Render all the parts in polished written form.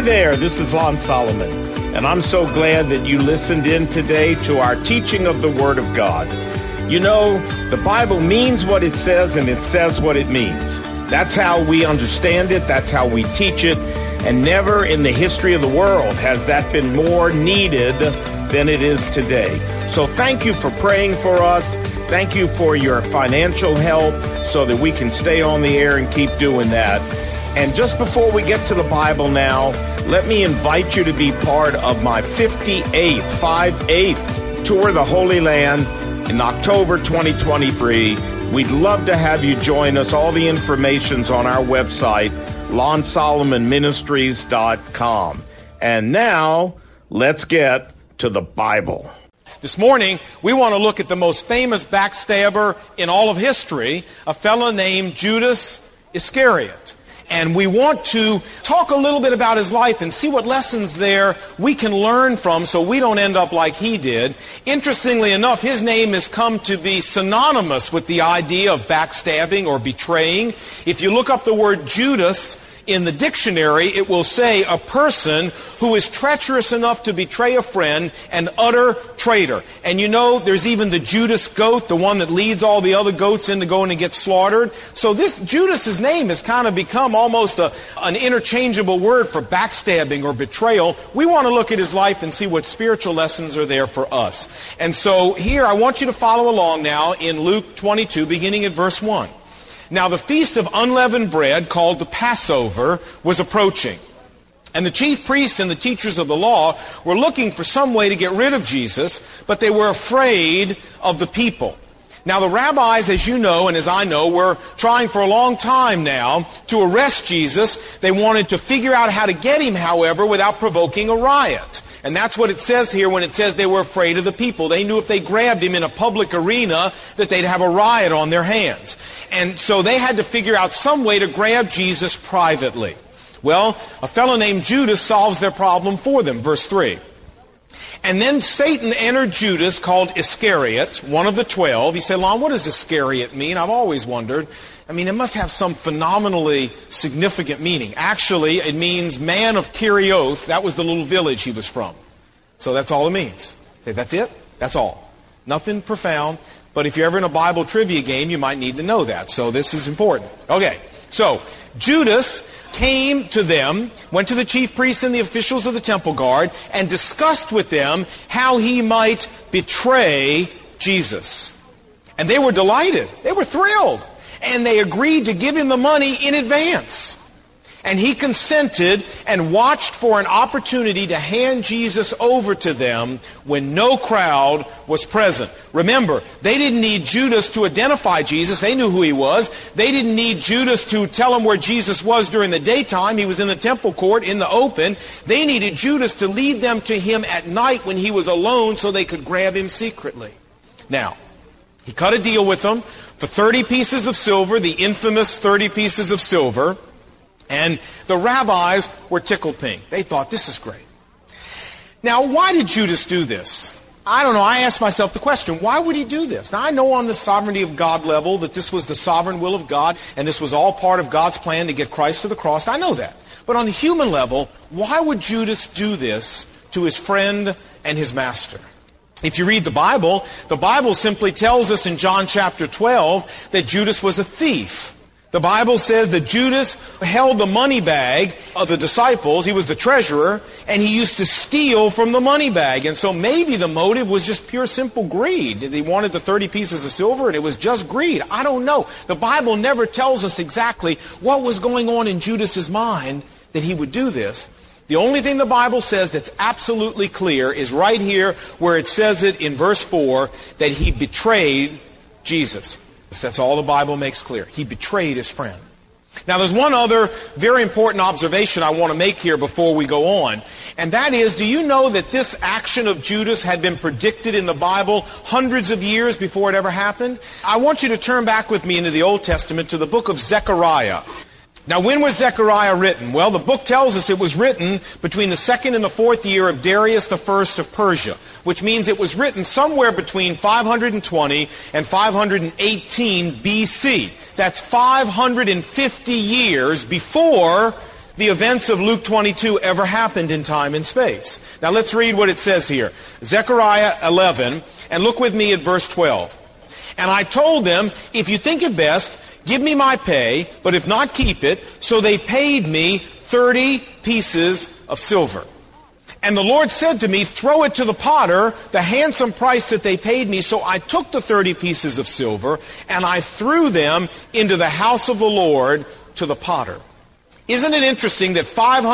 there, this is Lon Solomon, and I'm so glad that you listened in today to our teaching of the Word of God. You know, the Bible means what it says, and it says what it means. That's how we understand it, that's how we teach it, and never in the history of the world has that been more needed than it is today. So thank you for praying for us. Thank you for your financial help so that we can stay on the air and keep doing that. And just before we get to the Bible now, let me invite you to be part of my 58th Tour of the Holy Land in October 2023. We'd love to have you join us. All the information's on our website, LonSolomonMinistries.com. And now, let's get to the Bible. This morning, we want to look at the most famous backstabber in all of history, a fellow named Judas Iscariot. And we want to talk a little bit about his life and see what lessons there we can learn from so we don't end up like he did. Interestingly enough, his name has come to be synonymous with the idea of backstabbing or betraying. If you look up the word Judas in the dictionary, it will say a person who is treacherous enough to betray a friend, an utter traitor. And you know, there's even the Judas goat, the one that leads all the other goats into going to get slaughtered. So this Judas's name has kind of become almost an interchangeable word for backstabbing or betrayal. We want to look at his life and see what spiritual lessons are there for us. And so here, I want you to follow along now in Luke 22, beginning at verse 1. Now the feast of unleavened bread, called the Passover, was approaching. And the chief priests and the teachers of the law were looking for some way to get rid of Jesus, but they were afraid of the people. Now the rabbis, as you know and as I know, were trying for a long time now to arrest Jesus. They wanted to figure out how to get him, however, without provoking a riot. And that's what it says here when it says they were afraid of the people. They knew if they grabbed him in a public arena that they'd have a riot on their hands. And so they had to figure out some way to grab Jesus privately. Well, a fellow named Judas solves their problem for them. Verse 3. And then Satan entered Judas, called Iscariot, one of the 12. He said, Lon, what does Iscariot mean? I've always wondered. I mean, it must have some phenomenally significant meaning. Actually, it means man of Kerioth. That was the little village he was from. So that's all it means. Say, that's it? That's all. Nothing profound. But if you're ever in a Bible trivia game, you might need to know that. So this is important. Okay, so Judas came to them, went to the chief priests and the officials of the temple guard, and discussed with them how he might betray Jesus. And they were delighted. They were thrilled. And they agreed to give him the money in advance. And he consented and watched for an opportunity to hand Jesus over to them when no crowd was present. Remember, they didn't need Judas to identify Jesus. They knew who he was. They didn't need Judas to tell them where Jesus was during the daytime. He was in the temple court in the open. They needed Judas to lead them to him at night when he was alone so they could grab him secretly. Now, he cut a deal with them for 30 pieces of silver, the infamous 30 pieces of silver. And the rabbis were tickled pink. They thought, this is great. Now, why did Judas do this? I don't know. I asked myself the question, why would he do this? Now, I know on the sovereignty of God level that this was the sovereign will of God, and this was all part of God's plan to get Christ to the cross. I know that. But on the human level, why would Judas do this to his friend and his master? If you read the Bible simply tells us in John chapter 12 that Judas was a thief. The Bible says that Judas held the money bag of the disciples. He was the treasurer, and he used to steal from the money bag. And so maybe the motive was just pure simple greed. He wanted the 30 pieces of silver, and it was just greed. I don't know. The Bible never tells us exactly what was going on in Judas's mind that he would do this. The only thing the Bible says that's absolutely clear is right here where it says it in verse 4 that he betrayed Jesus. That's all the Bible makes clear. He betrayed his friend. Now, there's one other very important observation I want to make here before we go on. And that is, do you know that this action of Judas had been predicted in the Bible hundreds of years before it ever happened? I want you to turn back with me into the Old Testament to the book of Zechariah. Now, when was Zechariah written? Well, the book tells us it was written between the 2nd and the 4th year of Darius I of Persia, which means it was written somewhere between 520 and 518 BC. That's 550 years before the events of Luke 22 ever happened in time and space. Now let's read what it says here. Zechariah 11, and look with me at verse 12. And I told them, if you think it best, give me my pay, but if not, keep it. So they paid me 30 pieces of silver. And the Lord said to me, throw it to the potter, the handsome price that they paid me. So I took the 30 pieces of silver, and I threw them into the house of the Lord to the potter. Isn't it interesting that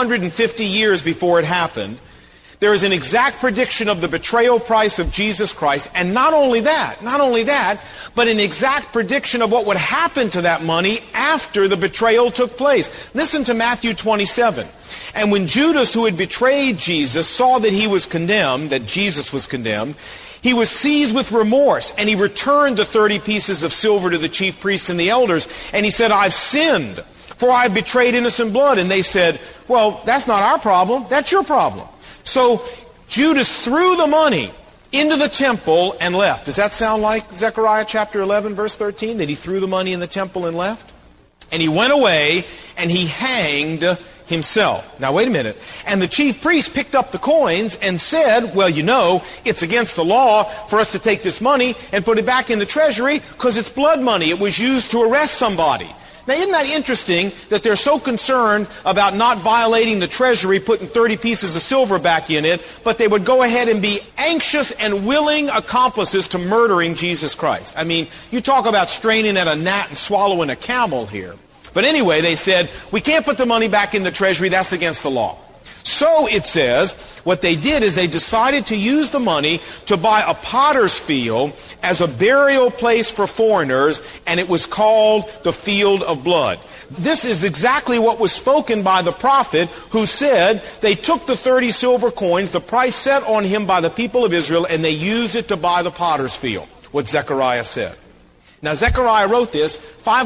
550 years before it happened, there is an exact prediction of the betrayal price of Jesus Christ, and not only that, but an exact prediction of what would happen to that money after the betrayal took place. Listen to Matthew 27. And when Judas, who had betrayed Jesus, saw that he was condemned, that Jesus was condemned, he was seized with remorse, and he returned the 30 pieces of silver to the chief priests and the elders, and he said, I've sinned, for I have betrayed innocent blood. And they said, well, that's not our problem, that's your problem. So Judas threw the money into the temple and left. Does that sound like Zechariah chapter 11, verse 13, that he threw the money in the temple and left? And he went away and he hanged himself. Now wait a minute. And the chief priest picked up the coins and said, well, you know, it's against the law for us to take this money and put it back in the treasury because it's blood money. It was used to arrest somebody. Now, isn't that interesting that they're so concerned about not violating the treasury, putting 30 pieces of silver back in it, but they would go ahead and be anxious and willing accomplices to murdering Jesus Christ? I mean, you talk about straining at a gnat and swallowing a camel here. But anyway, they said, we can't put the money back in the treasury, that's against the law. So it says, what they did is they decided to use the money to buy a potter's field as a burial place for foreigners, and it was called the Field of Blood. This is exactly what was spoken by the prophet who said they took the 30 silver coins, the price set on him by the people of Israel, and they used it to buy the potter's field, what Zechariah said. Now Zechariah wrote this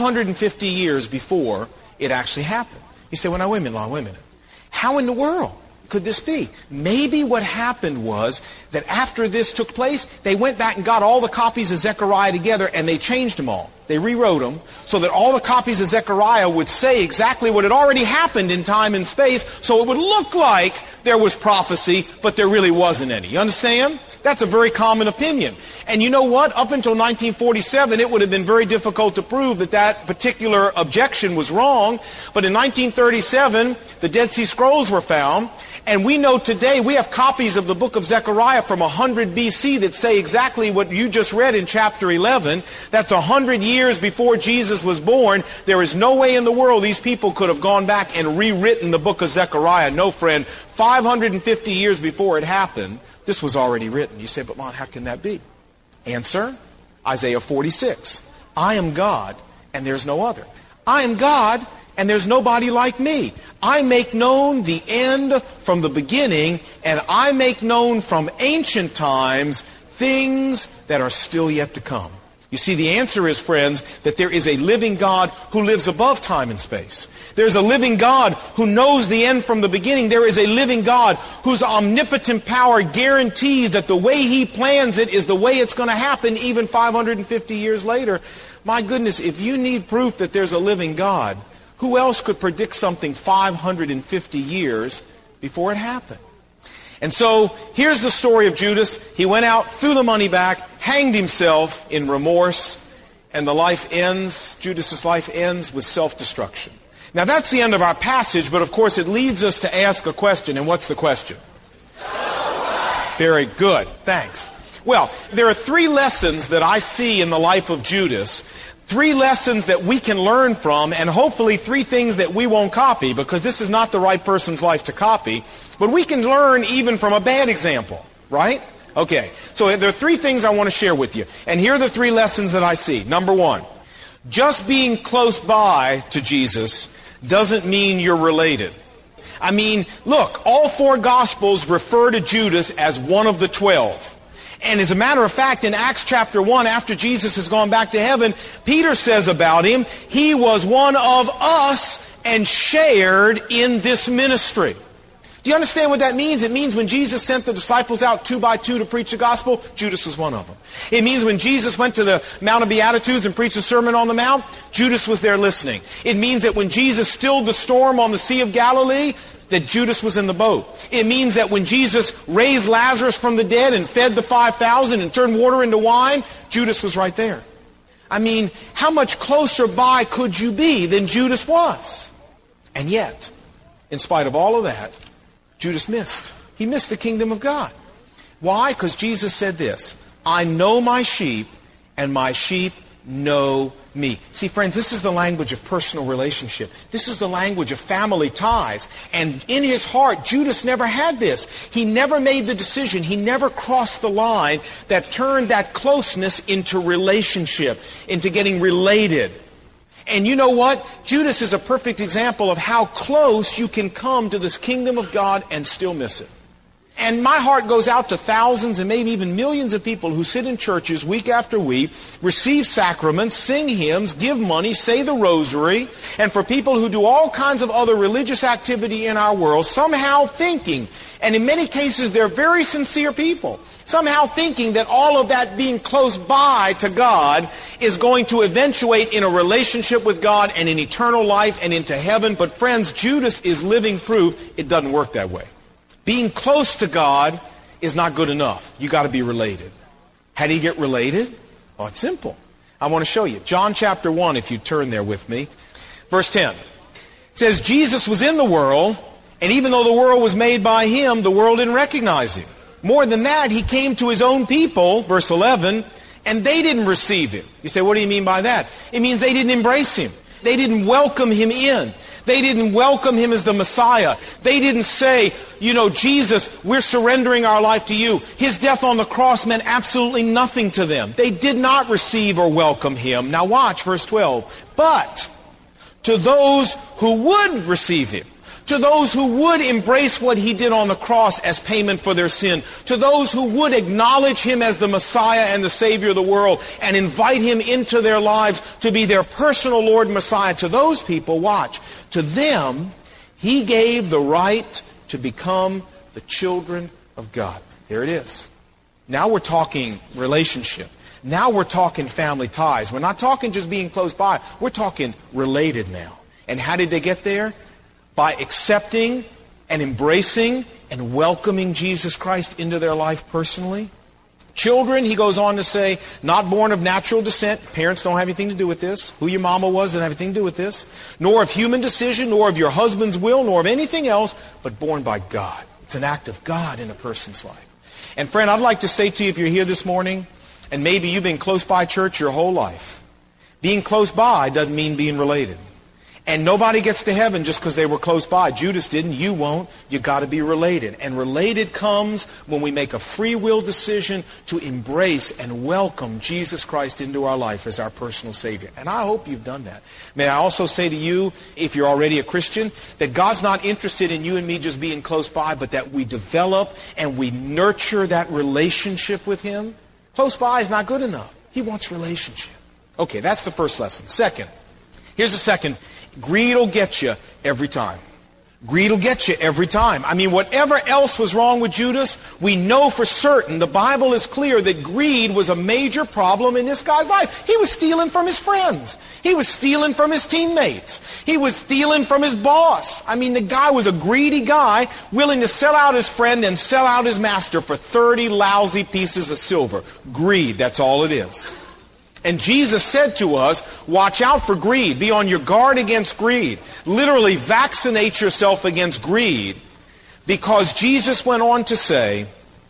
550 years before it actually happened. You say, well, now wait a minute. How in the world could this be? Maybe what happened was that after this took place, they went back and got all the copies of Zechariah together and they changed them all. They rewrote them so that all the copies of Zechariah would say exactly what had already happened in time and space, so it would look like there was prophecy, but there really wasn't any. You understand? That's a very common opinion. And you know what? Up until 1947, it would have been very difficult to prove that that particular objection was wrong. But in 1937, the Dead Sea Scrolls were found. And we know today, we have copies of the book of Zechariah from 100 BC that say exactly what you just read in chapter 11. That's 100 years before Jesus was born. There is no way in the world these people could have gone back and rewritten the book of Zechariah. No, friend. 550 years before it happened, this was already written. You say, but Lon, how can that be? Answer, Isaiah 46. I am God, and there's no other. I am God, and there's nobody like me. I make known the end from the beginning, and I make known from ancient times things that are still yet to come. You see, the answer is, friends, that there is a living God who lives above time and space. There's a living God who knows the end from the beginning. There is a living God whose omnipotent power guarantees that the way He plans it is the way it's going to happen even 550 years later. My goodness, if you need proof that there's a living God, who else could predict something 550 years before it happened? And so, here's the story of Judas. He went out, threw the money back, hanged himself in remorse, and the life ends, Judas's life ends with self-destruction. Now that's the end of our passage, but of course it leads us to ask a question. And what's the question? Very good. Thanks. Well, there are 3 lessons that I see in the life of Judas. 3 lessons that we can learn from, and hopefully 3 things that we won't copy, because this is not the right person's life to copy. But we can learn even from a bad example, right? Okay, so there are 3 things I want to share with you. And here are the 3 lessons that I see. Number 1, just being close by to Jesus doesn't mean you're related. I mean, look, all 4 Gospels refer to Judas as one of the 12. And as a matter of fact, in Acts chapter 1, after Jesus has gone back to heaven, Peter says about him, he was one of us and shared in this ministry. Do you understand what that means? It means when Jesus sent the disciples out 2 by 2 to preach the gospel, Judas was one of them. It means when Jesus went to the Mount of Beatitudes and preached the Sermon on the Mount, Judas was there listening. It means that when Jesus stilled the storm on the Sea of Galilee, that Judas was in the boat. It means that when Jesus raised Lazarus from the dead and fed the 5,000 and turned water into wine, Judas was right there. I mean, how much closer by could you be than Judas was? And yet, in spite of all of that, Judas missed. He missed the kingdom of God. Why? Because Jesus said this, I know my sheep, and my sheep know me. See, friends, this is the language of personal relationship. This is the language of family ties. And in his heart, Judas never had this. He never made the decision. He never crossed the line that turned that closeness into relationship, into getting related. And you know what? Judas is a perfect example of how close you can come to this kingdom of God and still miss it. And my heart goes out to thousands and maybe even millions of people who sit in churches week after week, receive sacraments, sing hymns, give money, say the rosary, and for people who do all kinds of other religious activity in our world, somehow thinking, and in many cases they're very sincere people, somehow thinking that all of that being close by to God is going to eventuate in a relationship with God and in eternal life and into heaven. But friends, Judas is living proof it doesn't work that way. Being close to God is not good enough. You got to be related. How do you get related? Oh, it's simple. I want to show you. John chapter 1, if you turn there with me. Verse 10. It says, Jesus was in the world, and even though the world was made by him, the world didn't recognize him. More than that, he came to his own people, verse 11, and they didn't receive him. You say, what do you mean by that? It means they didn't embrace him. They didn't welcome him in. They didn't welcome him as the Messiah. They didn't say, you know, Jesus, we're surrendering our life to you. His death on the cross meant absolutely nothing to them. They did not receive or welcome him. Now watch verse 12. But to those who would receive him, to those who would embrace what he did on the cross as payment for their sin, to those who would acknowledge him as the Messiah and the Savior of the world and invite him into their lives to be their personal Lord and Messiah, to those people, watch, to them he gave the right to become the children of God. There it is. Now we're talking relationship. Now we're talking family ties. We're not talking just being close by. We're talking related now. And how did they get there? By accepting and embracing and welcoming Jesus Christ into their life personally. Children, he goes on to say, not born of natural descent. Parents don't have anything to do with this. Who your mama was doesn't have anything to do with this. Nor of human decision, nor of your husband's will, nor of anything else, but born by God. It's an act of God in a person's life. And friend, I'd like to say to you, if you're here this morning, and maybe you've been close by church your whole life, being close by doesn't mean being related. And nobody gets to heaven just because they were close by. Judas didn't. You won't. You got to be related. And related comes when we make a free will decision to embrace and welcome Jesus Christ into our life as our personal Savior. And I hope you've done that. May I also say to you, if you're already a Christian, that God's not interested in you and me just being close by, but that we develop and we nurture that relationship with him. Close by is not good enough. He wants relationship. Okay, that's the first lesson. Second, here's the second. Greed will get you every time. Greed will get you every time. I mean, whatever else was wrong with Judas, we know for certain, the Bible is clear that greed was a major problem in this guy's life. He was stealing from his friends. He was stealing from his teammates. He was stealing from his boss. I mean, the guy was a greedy guy, willing to sell out his friend and sell out his master for 30 lousy pieces of silver. Greed, that's all it is. And Jesus said to us, watch out for greed. Be on your guard against greed. Literally, vaccinate yourself against greed. Because Jesus went on to say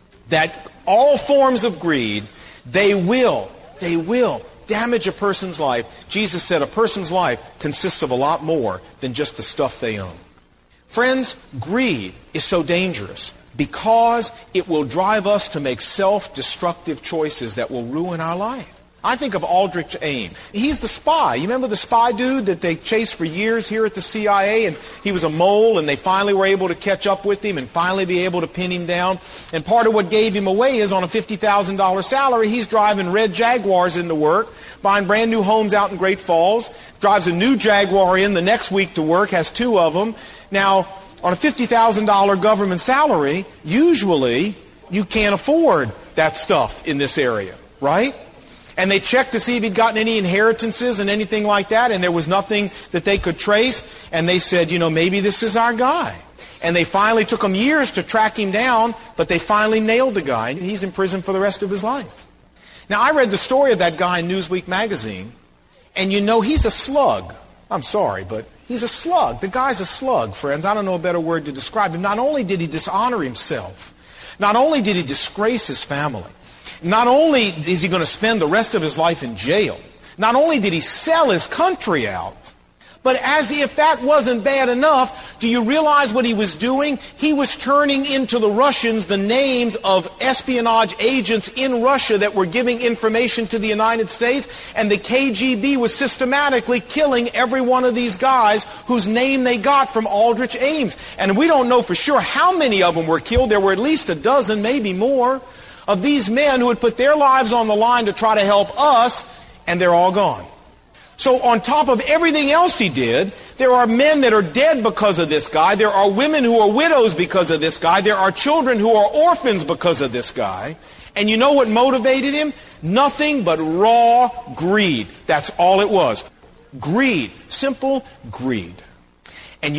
that all forms of greed, they will damage a person's life. Jesus said a person's life consists of a lot more than just the stuff they own. Friends, greed is so dangerous because it will drive us to make self-destructive choices that will ruin our life. I think of Aldrich Ames. He's the spy. You remember the spy dude that they chased for years here at the CIA? And he was a mole, and they finally were able to catch up with him and finally be able to pin him down. And part of what gave him away is on a $50,000 salary, he's driving red Jaguars into work, buying brand new homes out in Great Falls, drives a new Jaguar in the next week to work, has 2 of them. Now, On a $50,000 government salary, usually you can't afford that stuff in this area, right? And they checked to see if he'd gotten any inheritances and anything like that, and there was nothing that they could trace. And they said, maybe this is our guy. And they finally took them years to track him down, but they finally nailed the guy. He's in prison for the rest of his life. Now, I read the story of that guy in Newsweek magazine, and he's a slug. I'm sorry, but he's a slug. The guy's a slug, friends. I don't know a better word to describe him. Not only did he dishonor himself, not only did he disgrace his family, not only is he going to spend the rest of his life in jail, not only did he sell his country out, but as if that wasn't bad enough, do you realize what he was doing? He was turning into the Russians the names of espionage agents in Russia that were giving information to the United States, and the KGB was systematically killing every one of these guys whose name they got from Aldrich Ames. And we don't know for sure how many of them were killed. There were at least a dozen, maybe more, of these men who had put their lives on the line to try to help us, and they're all gone. So on top of everything else he did, there are men that are dead because of this guy. There are women who are widows because of this guy. There are children who are orphans because of this guy. And you know what motivated him? Nothing but raw greed. That's all it was. Greed. Simple greed. And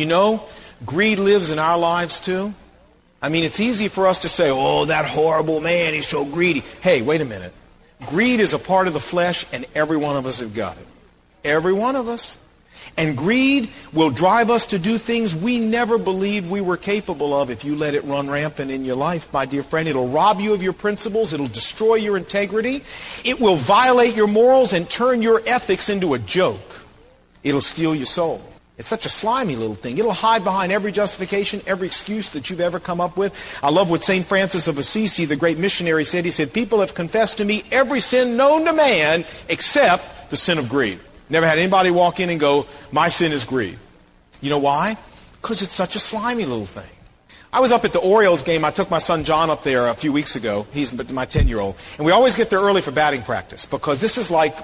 greed lives in our lives too. I mean, it's easy for us to say, oh, that horrible man, he's so greedy. Hey, wait a minute. Greed is a part of the flesh, and every one of us have got it. Every one of us. And greed will drive us to do things we never believed we were capable of if you let it run rampant in your life, my dear friend. It'll rob you of your principles. It'll destroy your integrity. It will violate your morals and turn your ethics into a joke. It'll steal your soul. It's such a slimy little thing. It'll hide behind every justification, every excuse that you've ever come up with. I love what St. Francis of Assisi, the great missionary, said. He said, people have confessed to me every sin known to man except the sin of greed. Never had anybody walk in and go, my sin is greed. You know why? Because it's such a slimy little thing. I was up at the Orioles game. I took my son John up there a few weeks ago. He's my 10-year-old. And we always get there early for batting practice because this is like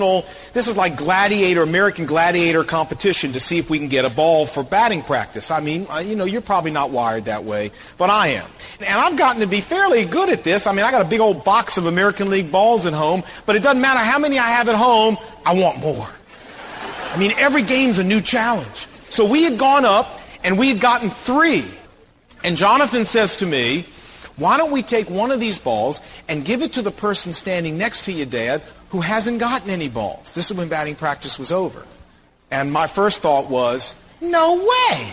American Gladiator competition to see if we can get a ball for batting practice. I mean, you're probably not wired that way, but I am. And I've gotten to be fairly good at this. I mean, I got a big old box of American League balls at home, but it doesn't matter how many I have at home, I want more. I mean, every game's a new challenge. So we had gone up and we had gotten 3. And Jonathan says to me, why don't we take one of these balls and give it to the person standing next to you, Dad, who hasn't gotten any balls? This is when batting practice was over. And my first thought was, no way.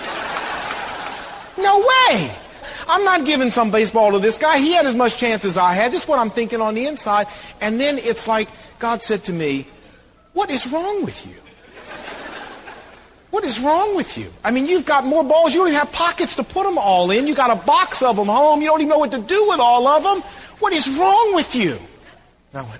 No way. I'm not giving some baseball to this guy. He had as much chance as I had. This is what I'm thinking on the inside. And then it's like God said to me, what is wrong with you? What is wrong with you? I mean, you've got more balls. You don't even have pockets to put them all in. You got a box of them home. You don't even know what to do with all of them. What is wrong with you? And I went,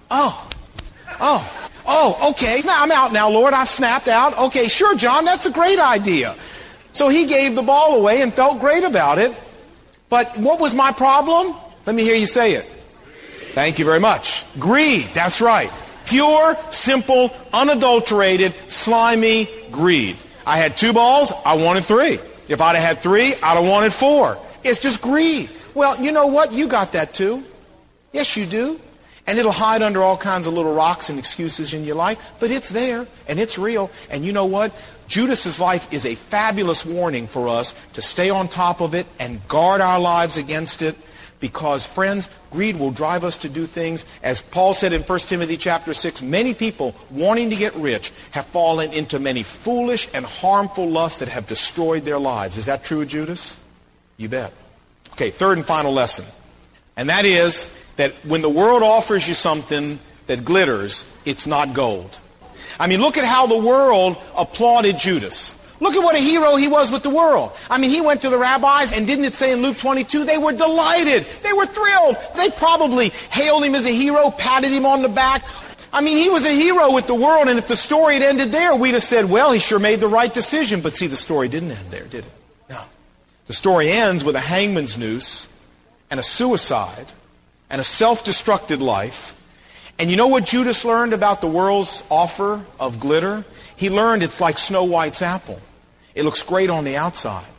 okay. Now I'm out now, Lord. I've snapped out. Okay, sure, John, that's a great idea. So he gave the ball away and felt great about it. But what was my problem? Let me hear you say it. Thank you very much. Greed. That's right. Pure, simple, unadulterated, slimy greed. I had 2 balls, I wanted 3. If I'd have had 3, I'd have wanted 4. It's just greed. Well, you know what? You got that too. Yes, you do. And it'll hide under all kinds of little rocks and excuses in your life, but it's there, and it's real. And you know what? Judas's life is a fabulous warning for us to stay on top of it and guard our lives against it. Because, friends, greed will drive us to do things. As Paul said in 1 Timothy chapter 6, many people wanting to get rich have fallen into many foolish and harmful lusts that have destroyed their lives. Is that true of Judas? You bet. Okay, third and final lesson. And that is that when the world offers you something that glitters, it's not gold. I mean, look at how the world applauded Judas. Look at what a hero he was with the world. I mean, he went to the rabbis, and didn't it say in Luke 22, they were delighted. They were thrilled. They probably hailed him as a hero, patted him on the back. I mean, he was a hero with the world, and if the story had ended there, we'd have said, well, he sure made the right decision. But see, the story didn't end there, did it? No. The story ends with a hangman's noose, and a suicide, and a self-destructed life. And you know what Judas learned about the world's offer of glitter? He learned it's like Snow White's apple. It looks great on the outside,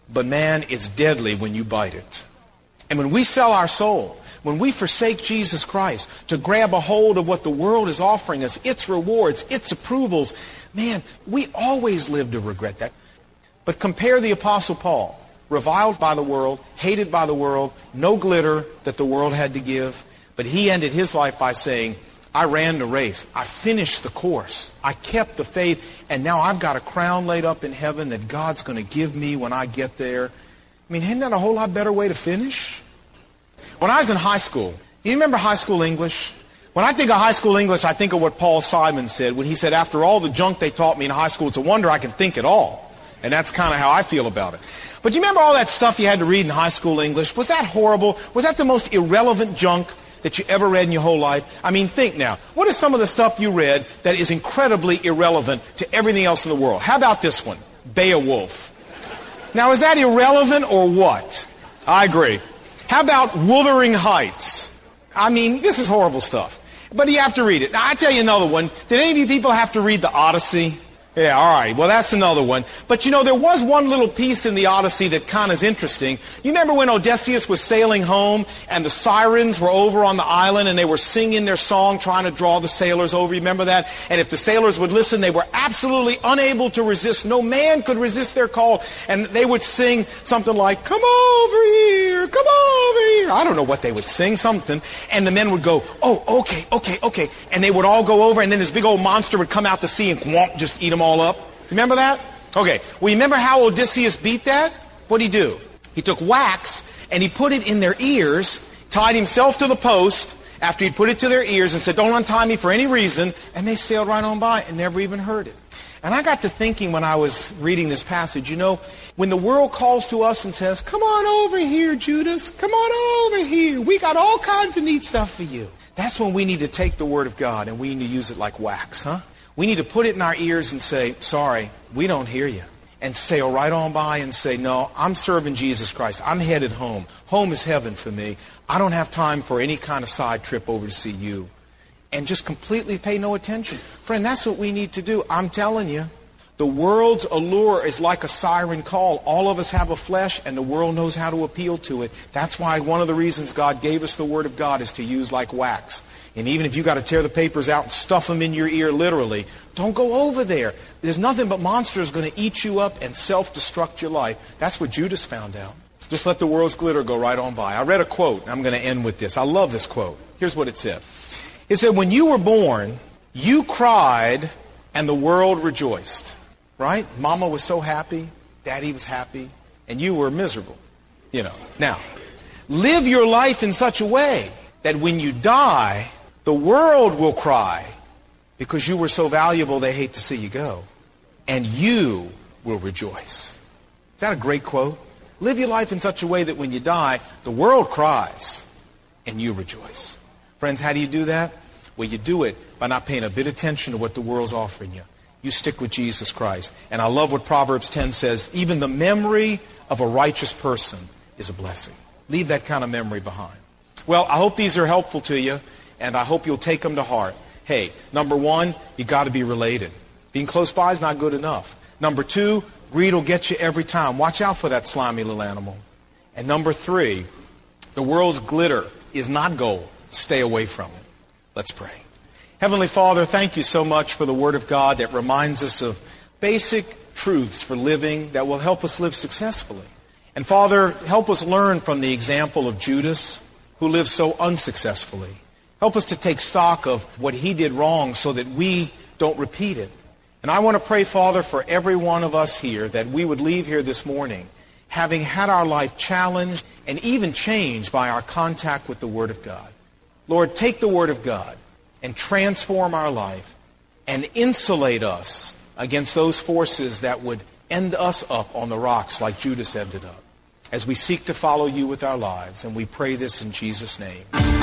but man, it's deadly when you bite it. And when we sell our soul, when we forsake Jesus Christ to grab a hold of what the world is offering us, its rewards, its approvals, man, we always live to regret that. But compare the Apostle Paul, reviled by the world, hated by the world, no glitter that the world had to give. But he ended his life by saying, I ran the race. I finished the course. I kept the faith. And now I've got a crown laid up in heaven that God's going to give me when I get there. I mean, isn't that a whole lot better way to finish? When I was in high school, you remember high school English? When I think of high school English, I think of what Paul Simon said when he said, after all the junk they taught me in high school, it's a wonder I can think at all. And that's kind of how I feel about it. But you remember all that stuff you had to read in high school English? Was that horrible? Was that the most irrelevant junk that you ever read in your whole life? I mean, think now. What is some of the stuff you read that is incredibly irrelevant to everything else in the world? How about this one? Beowulf. Now, is that irrelevant or what? I agree. How about Wuthering Heights? I mean, this is horrible stuff. But you have to read it. Now, I tell you another one. Did any of you people have to read the Odyssey? Yeah, all right. Well, that's another one. But you know, there was one little piece in the Odyssey that kind of is interesting. You remember when Odysseus was sailing home and the sirens were over on the island and they were singing their song trying to draw the sailors over? You remember that? And if the sailors would listen, they were absolutely unable to resist. No man could resist their call. And they would sing something like, come over here, come over here. I don't know what they would sing, something. And the men would go, oh, okay. And they would all go over, and then this big old monster would come out to sea and whomp, just eat them all up. Remember that? Okay. Well, you remember how Odysseus beat that? What'd he do? He took wax and he put it in their ears, tied himself to the post after he'd put it to their ears and said, don't untie me for any reason. And they sailed right on by and never even heard it. And I got to thinking when I was reading this passage, you know, when the world calls to us and says, come on over here, Judas. Come on over here. We got all kinds of neat stuff for you. That's when we need to take the Word of God and we need to use it like wax, huh? We need to put it in our ears and say, sorry, we don't hear you. And sail right on by and say, no, I'm serving Jesus Christ. I'm headed home. Home is heaven for me. I don't have time for any kind of side trip over to see you. And just completely pay no attention. Friend, that's what we need to do. I'm telling you. The world's allure is like a siren call. All of us have a flesh, and the world knows how to appeal to it. That's why one of the reasons God gave us the Word of God is to use like wax. And even if you got to tear the papers out and stuff them in your ear literally, don't go over there. There's nothing but monsters going to eat you up and self-destruct your life. That's what Judas found out. Just let the world's glitter go right on by. I read a quote, and I'm going to end with this. I love this quote. Here's what it said. It said, when you were born, you cried and the world rejoiced. Right? Mama was so happy, Daddy was happy, and you were miserable. You know. Now, live your life in such a way that when you die, the world will cry because you were so valuable they hate to see you go. And you will rejoice. Is that a great quote? Live your life in such a way that when you die, the world cries and you rejoice. Friends, how do you do that? Well, you do it by not paying a bit of attention to what the world's offering you. You stick with Jesus Christ. And I love what Proverbs 10 says, even the memory of a righteous person is a blessing. Leave that kind of memory behind. Well, I hope these are helpful to you, and I hope you'll take them to heart. Hey, number one, you got to be related. Being close by is not good enough. Number two, greed will get you every time. Watch out for that slimy little animal. And number three, the world's glitter is not gold. Stay away from it. Let's pray. Heavenly Father, thank you so much for the Word of God that reminds us of basic truths for living that will help us live successfully. And Father, help us learn from the example of Judas, who lived so unsuccessfully. Help us to take stock of what he did wrong so that we don't repeat it. And I want to pray, Father, for every one of us here that we would leave here this morning having had our life challenged and even changed by our contact with the Word of God. Lord, take the Word of God and transform our life and insulate us against those forces that would end us up on the rocks like Judas ended up, as we seek to follow you with our lives. And we pray this in Jesus' name.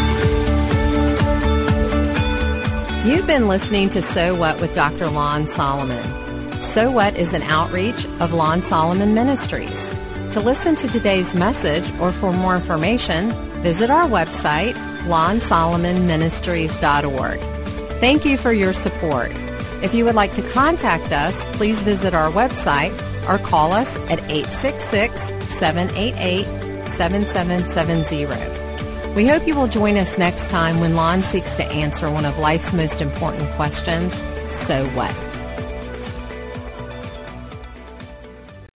You've been listening to So What with Dr. Lon Solomon. So What is an outreach of Lon Solomon Ministries. To listen to today's message or for more information, visit our website, LonSolomonMinistries.org. Thank you for your support. If you would like to contact us, please visit our website, or call us at 866-788-7770. We hope you will join us next time when Lon seeks to answer one of life's most important questions, so what?